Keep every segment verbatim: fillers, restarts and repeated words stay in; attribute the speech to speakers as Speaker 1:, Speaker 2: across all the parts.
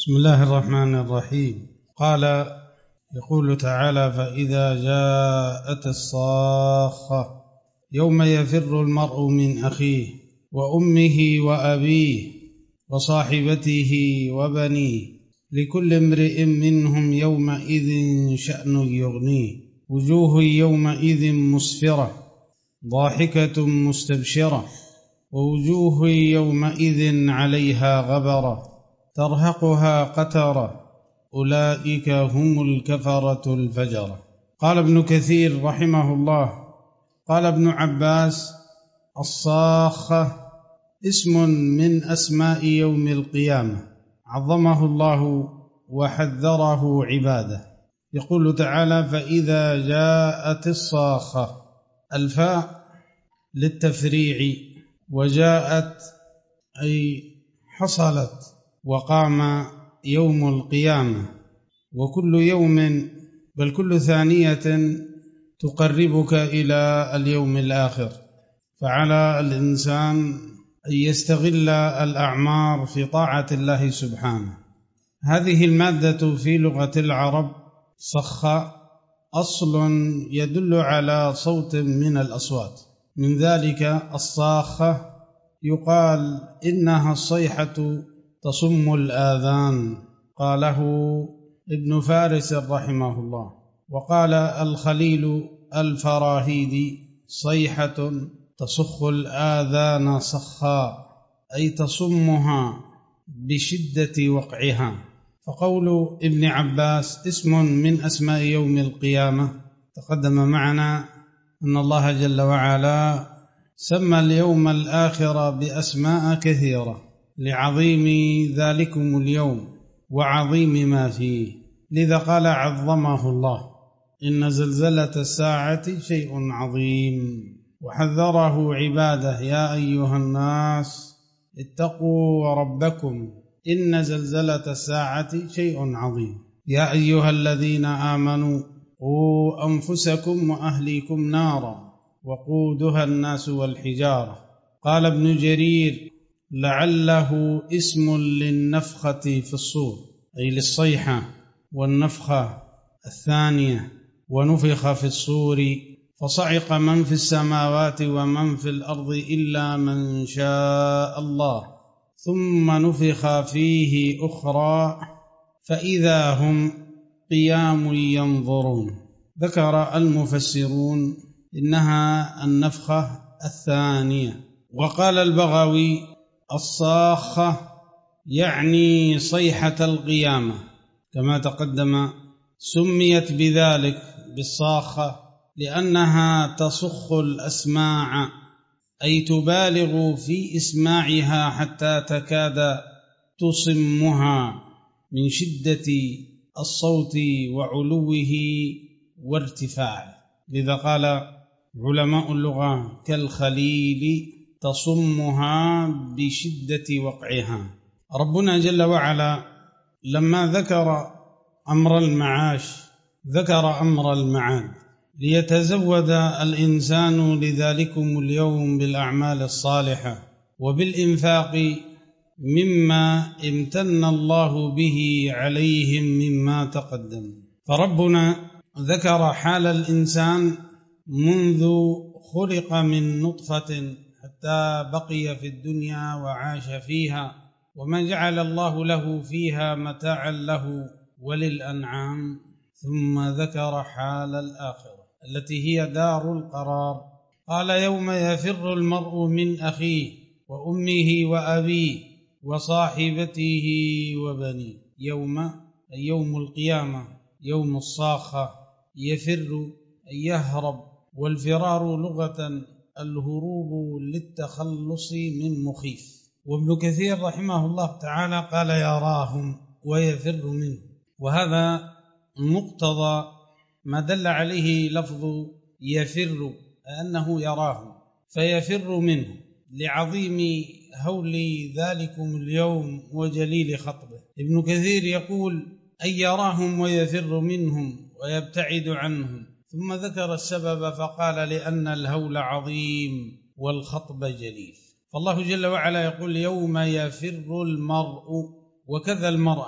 Speaker 1: بسم الله الرحمن الرحيم. قال يقول تعالى: فإذا جاءت الصاخة يوم يفر المرء من أخيه وأمه وأبيه وصاحبته وبنيه لكل امرئ منهم يومئذ شأن يغنيه وجوه يومئذ مسفرة ضاحكة مستبشرة ووجوه يومئذ عليها غبرة ترهقها قترة أولئك هم الكفرة الفجرة. قال ابن كثير رحمه الله: قال ابن عباس: الصاخة اسم من أسماء يوم القيامة عظمه الله وحذره عباده. يقول تعالى: فإذا جاءت الصاخة، الفاء للتفريع، وجاءت أي حصلت وقام يوم القيامة، وكل يوم بل كل ثانية تقربك إلى اليوم الآخر، فعلى الإنسان أن يستغل الأعمار في طاعة الله سبحانه. هذه المادة في لغة العرب صخاء أصل يدل على صوت من الأصوات، من ذلك الصاخة يقال إنها الصيحة تصم الآذان، قاله ابن فارس رحمه الله. وقال الخليل الفراهيدي: صيحة تصخ الآذان صخاء، أي تصمها بشدة وقعها. فقول ابن عباس اسم من أسماء يوم القيامة. تقدم معنا أن الله جل وعلا سمى اليوم الآخر بأسماء كثيرة لعظيم ذلكم اليوم وعظيم ما فيه، لذا قال عظمه الله: إن زلزلة الساعة شيء عظيم، وحذره عباده: يا أيها الناس اتقوا ربكم إن زلزلة الساعة شيء عظيم. يا أيها الذين آمنوا قوا أنفسكم وأهليكم نارا وقودها الناس والحجارة. قال ابن جرير: لعله اسم للنفخة في الصور، أي للصيحة، والنفخة الثانية، ونفخ في الصور فصعق من في السماوات ومن في الأرض إلا من شاء الله، ثم نفخ فيه أخرى فإذا هم قيام ينظرون. ذكر المفسرون إنها النفخة الثانية. وقال البغوي: الصاخة يعني صيحة القيامة، كما تقدم. سميت بذلك بالصاخة لأنها تصخ الأسماع، أي تبالغ في إسماعها حتى تكاد تصمها من شدة الصوت وعلوه وارتفاعه. لذا قال علماء اللغة كالخليل: تصمها بشدة وقعها. ربنا جل وعلا لما ذكر أمر المعاش ذكر أمر المعاد، ليتزود الإنسان لذلكم اليوم بالأعمال الصالحة وبالإنفاق مما امتن الله به عليهم مما تقدم. فربنا ذكر حال الإنسان منذ خلق من نطفة حتى بقي في الدنيا وعاش فيها، وما جعل الله له فيها متاعا له وللأنعام، ثم ذكر حال الآخرة التي هي دار القرار. قال: يوم يفر المرء من أخيه وأمه وأبيه وصاحبته وبنيه. يوم يوم القيامة، يوم الصاخة. يفر أي يهرب، والفرار لغة الهروب للتخلص من مخيف. وابن كثير رحمه الله تعالى قال: يراهم ويفر منه، وهذا مقتضى ما دل عليه لفظ يفر، أنه يراهم فيفر منه لعظيم هول ذلكم اليوم وجليل خطبه. ابن كثير يقول: أن يراهم ويفر منهم ويبتعد عنهم، ثم ذكر السبب فقال: لأن الهول عظيم والخطب جليل. فالله جل وعلا يقول: يوم يفر المرء، وكذا المرأة،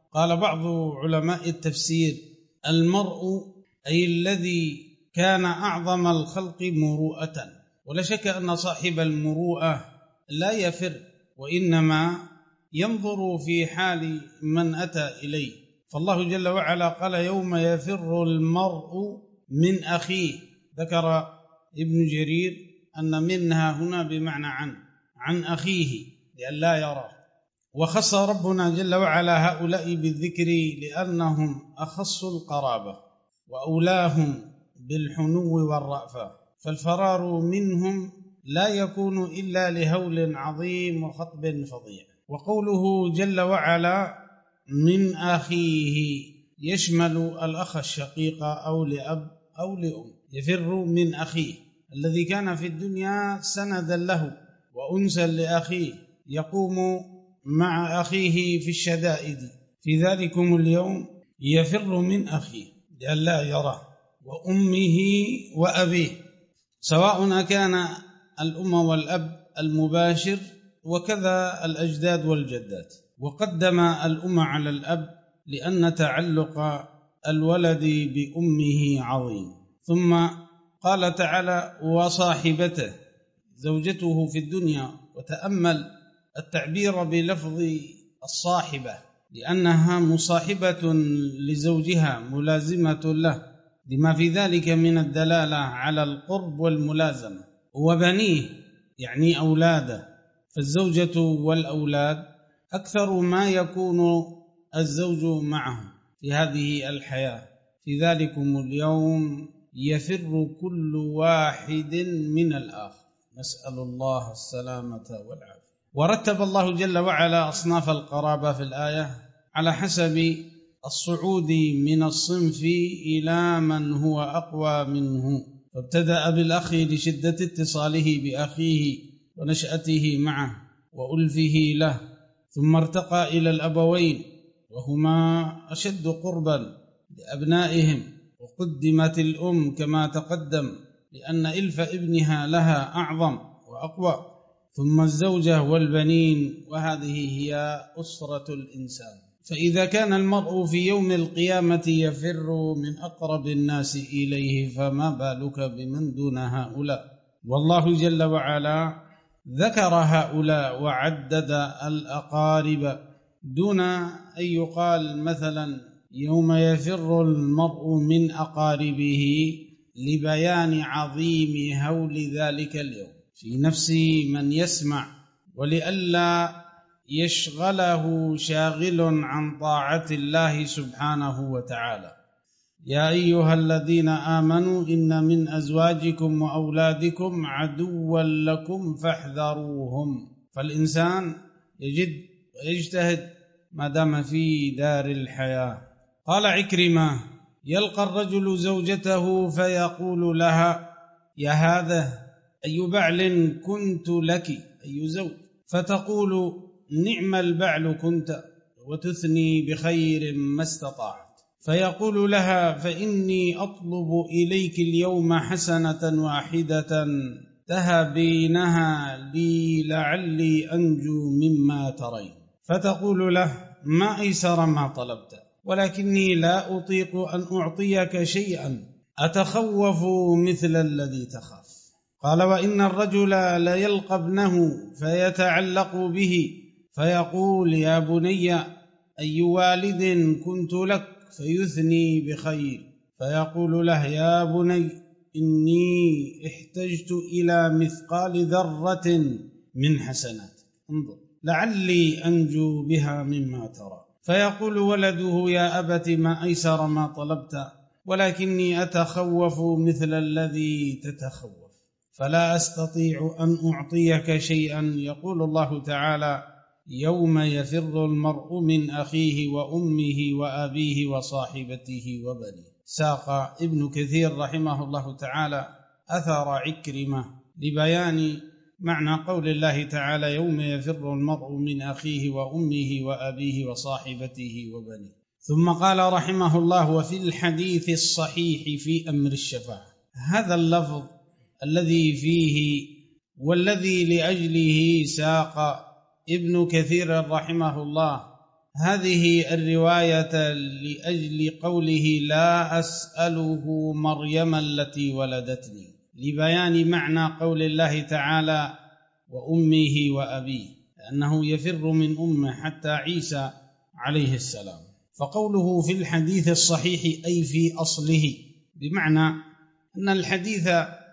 Speaker 1: قال بعض علماء التفسير: المرء أي الذي كان أعظم الخلق مروءة. ولا شك أن صاحب المروءة لا يفر، وإنما ينظر في حال من أتى إليه. فالله جل وعلا قال: يوم يفر المرء من أخيه. ذكر ابن جرير أن منها هنا بمعنى عن عن أخيه لئلا يرى. وخص ربنا جل وعلا هؤلاء بالذكر لأنهم أخص القرابة وأولاهم بالحنو والرأفة، فالفرار منهم لا يكون إلا لهول عظيم وخطب فظيع. وقوله جل وعلا من أخيه يشمل الأخ الشقيق أو لأب أو لأم. يفر من أخيه الذي كان في الدنيا سندا له وأنسا لأخيه، يقوم مع أخيه في الشدائد. في ذلكم اليوم يفر من أخيه لئلا يراه وأمه وأبيه، سواء كان الأم والأب المباشر وكذا الأجداد والجدات. وقدم الأم على الأب لأن تعلق الولد بأمه عظيم. ثم قال تعالى: وصاحبته، زوجته في الدنيا. وتأمل التعبير بلفظ الصاحبة لأنها مصاحبة لزوجها ملازمة له، لما في ذلك من الدلالة على القرب والملازمة. وبنيه يعني أولاده، فالزوجة والأولاد أكثر ما يكون الزوج معه في هذه الحياة. في ذلكم اليوم يفر كل واحد من الآخر، نسأل الله السلامة والعافية. ورتب الله جل وعلا أصناف القرابة في الآية على حسب الصعود من الصنف إلى من هو أقوى منه، فابتدأ بالأخ لشدة اتصاله بأخيه ونشأته معه وألفه له، ثم ارتقى إلى الأبوين وهما أشد قربا لأبنائهم، وقدمت الأم كما تقدم لأن إلف ابنها لها أعظم وأقوى، ثم الزوجة والبنين، وهذه هي أسرة الإنسان. فإذا كان المرء في يوم القيامة يفر من أقرب الناس إليه، فما بالك بمن دون هؤلاء؟ والله جل وعلا ذكر هؤلاء وعدد الأقارب دون أن يقال مثلا يوم يفر المرء من أقاربه، لبيان عظيم هول ذلك اليوم في نفس من يسمع، ولئلا يشغله شاغل عن طاعة الله سبحانه وتعالى. يا أيها الذين آمنوا إن من أزواجكم وأولادكم عدوا لكم فاحذروهم. فالإنسان يجد ويجتهد ما دام في دار الحياة. قال عكرمة: يلقى الرجل زوجته فيقول لها: يا هذا أي بعل كنت لك، أي زوج، فتقول: نعم البعل كنت، وتثني بخير ما استطاعت. فيقول لها: فإني أطلب إليك اليوم حسنة واحدة تهبينها لي لعلي أنجو مما ترين. فتقول له: ما أيسر ما طلبت، ولكني لا أطيق أن أعطيك شيئا أتخوف مثل الذي تخاف. قال: وإن الرجل ليلقى ابنه فيتعلق به فيقول: يا بني أي والد كنت لك، فيثني بخير، فيقول له: يا بني إني احتجت إلى مثقال ذرة من حسنات، انظر لعلي أنجو بها مما ترى. فيقول ولده: يا أبت ما أيسر ما طلبت، ولكني أتخوف مثل الذي تتخوف، فلا أستطيع أن أعطيك شيئا. يقول الله تعالى: يوم يفر المرء من أخيه وأمه وأبيه وصاحبته وبنيه. ساق ابن كثير رحمه الله تعالى أثر عكرمة لبيان معنى قول الله تعالى: يوم يفر المرء من أخيه وأمه وأبيه وصاحبته وبنيه. ثم قال رحمه الله: وفي الحديث الصحيح في أمر الشفاعة. هذا اللفظ الذي فيه والذي لأجله ساق ابن كثير رحمه الله هذه الرواية لأجل قوله لا أسأله مريم التي ولدتني، لبيان معنى قول الله تعالى وأمه وأبيه، لأنه يفر من أمه حتى عيسى عليه السلام. فقوله في الحديث الصحيح أي في أصله، بمعنى أن الحديث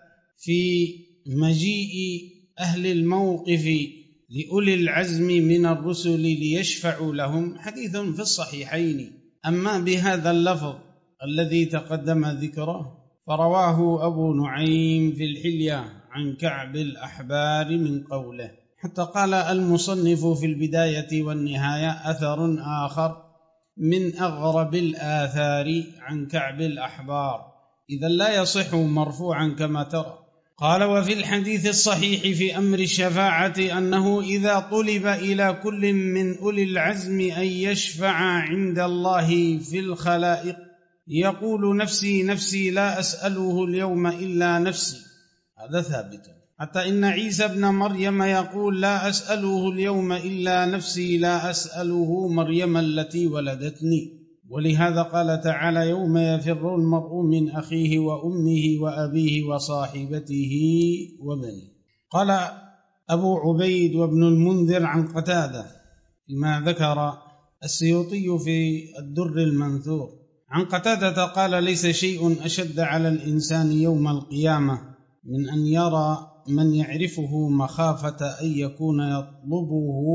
Speaker 1: في مجيء أهل الموقف لأولي العزم من الرسل ليشفعوا لهم حديث في الصحيحين. أما بهذا اللفظ الذي تقدم ذكره فرواه أبو نعيم في الحلية عن كعب الأحبار من قوله، حتى قال المصنف في البداية والنهاية أثر آخر من أغرب الآثار عن كعب الأحبار، إذا لا يصح مرفوعا كما ترى. قال وفي الحديث الصحيح في أمر الشفاعة أنه إذا طلب إلى كل من أولي العزم أن يشفع عند الله في الخلائق يقول نفسي نفسي لا أسأله اليوم إلا نفسي، هذا ثابت. حتى إن عيسى ابن مريم يقول لا أسأله اليوم إلا نفسي لا أسأله مريم التي ولدتني. ولهذا قال تعالى يوم يفر المرء من أخيه وأمه وأبيه وصاحبته وبنيه. قال أبو عبيد وابن المنذر عن قتادة فيما ذكر السيوطي في الدر المنثور عن قتادة قال ليس شيء أشد على الإنسان يوم القيامة من أن يرى من يعرفه مخافة أن يكون يطلبه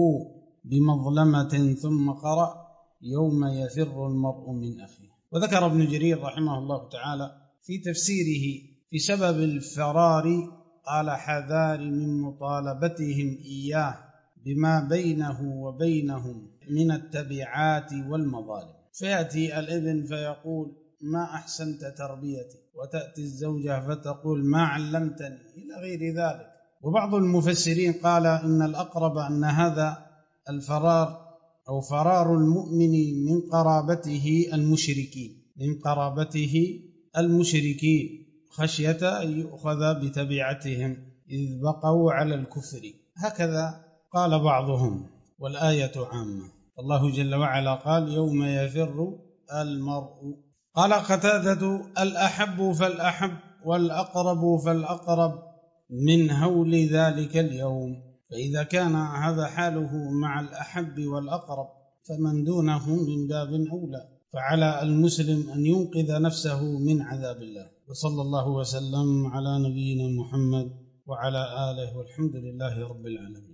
Speaker 1: بمظلمة، ثم قرأ يوم يفر المرء من أخيه. وذكر ابن جرير رحمه الله تعالى في تفسيره في سبب الفرار قال حذار من مطالبتهم إياه بما بينه وبينهم من التبعات والمظالم. فيأتي الابن فيقول ما أحسنت تربيتي، وتأتي الزوجة فتقول ما علمتني، إلى غير ذلك. وبعض المفسرين قال إن الأقرب أن هذا الفرار أو فرار المؤمن من قرابته المشركين من قرابته المشركين خشية أن يؤخذ بتبعتهم إذ بقوا على الكفر، هكذا قال بعضهم، والآية عامة. الله جل وعلا قال يوم يفر المرء. قال قتادة الأحب فالأحب والأقرب فالأقرب من هول ذلك اليوم. فإذا كان هذا حاله مع الأحب والأقرب فمن دونه من باب أولى. فعلى المسلم أن ينقذ نفسه من عذاب الله. وصلى الله وسلم على نبينا محمد وعلى آله، والحمد لله رب العالمين.